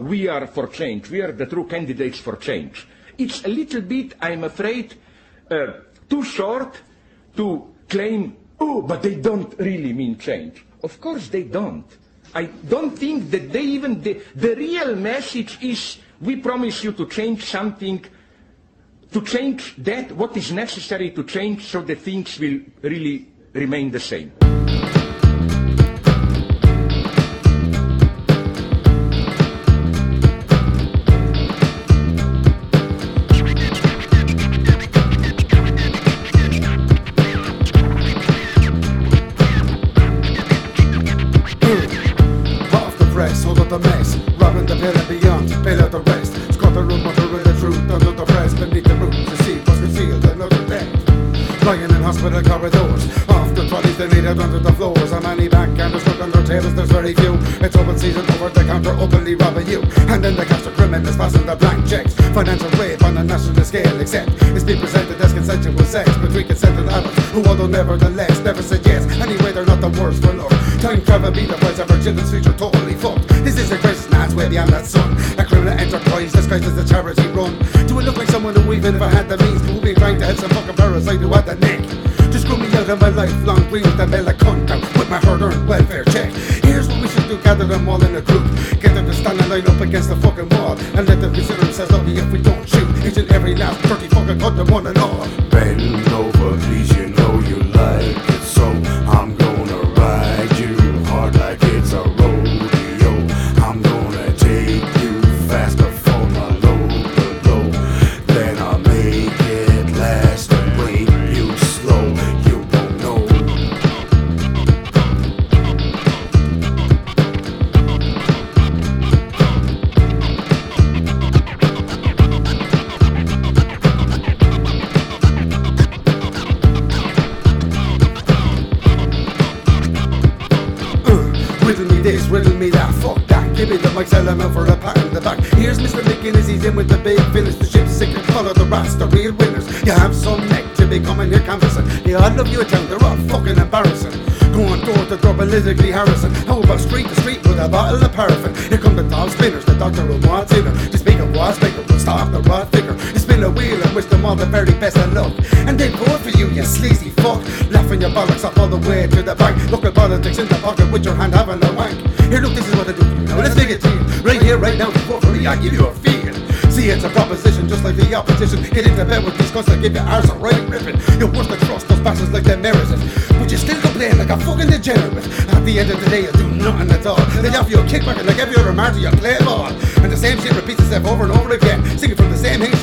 we are for change. We are the true candidates for change. It's a little bit, I'm afraid, too short to claim, oh, but they don't really mean change. Of course they don't. I don't think that they even, the real message is, we promise you to change something, to change that, what is necessary to change so that things will really remain the same. Hold up the mess, robbing the pill and beyond, bail out the rest. Squat the room, uttering the truth, under the press, beneath the roof, to see what's concealed, another death. Lying in hospital corridors, off the trolleys they needed under the floors. A money back and a stuck on their tables, there's very few. It's open season, over the counter, openly robbing you. And then the cash of criminals passing the blank checks. Financial rape on a national scale, except it's being presented as consensual sex between consented adults, who although nevertheless never said yes. Anyway, they're not the worst for love. Time travel be the price of our children's future, totally fucked. This is a crisis, now it's way beyond that sun. A criminal enterprise disguised as a charity run. Do it look like someone who even never had the means to be trying to help some fucking parasite who had the neck to screw me out of my lifelong dreams, then bail a cunt out with my hard-earned welfare check. Here's what we should do, gather them all in a group, get them to stand and line up against the fucking wall, and let them consider themselves lucky if we don't shoot each and every last 30 fucking cut them one and all. Bend over, please, you know you like it, so I'm gonna ride you hard like it's a rodeo. I'm gonna take you fast before I load the low. Then I'll make it last and break you slow. You won't know. Riddle me this, riddle me that, fuck that. Give me the mic, sell them out for a pat in the back. Here's Mr. McGinnis, he's in with the big finish. The ship's sinking, follow the rats, the real winners. You have some neck to be coming here canvassing. Yeah, I love you a town, they're all fucking embarrassing. Going door to door politically harassing. How about street to street with a bottle of paraffin? Here come the dog spinners, the doctor who wants in her. To speak of what's bigger, will stop the rod figure. You spin a wheel and wish them all the very best of luck. And they vote for you, you sleazy fuck. Laughing your bollocks up all the way to the bank. Local politics in the pocket with your hand having a wank. Here, look, this is what I do for you. Now let's make it to you. Right here, right now, vote for me, I give you a feel. See, it's a proposition just like the opposition. Get into bed with these cunts that give you arse a right ripping. You're worse than trust those bastards like they merit it. But you still complain like a fucking degenerate. At the end of the day, you do nothing at all. They offer you a kickback and like every other martyr, you play ball. And the same shit repeats itself over and over again. Singing from the same hymn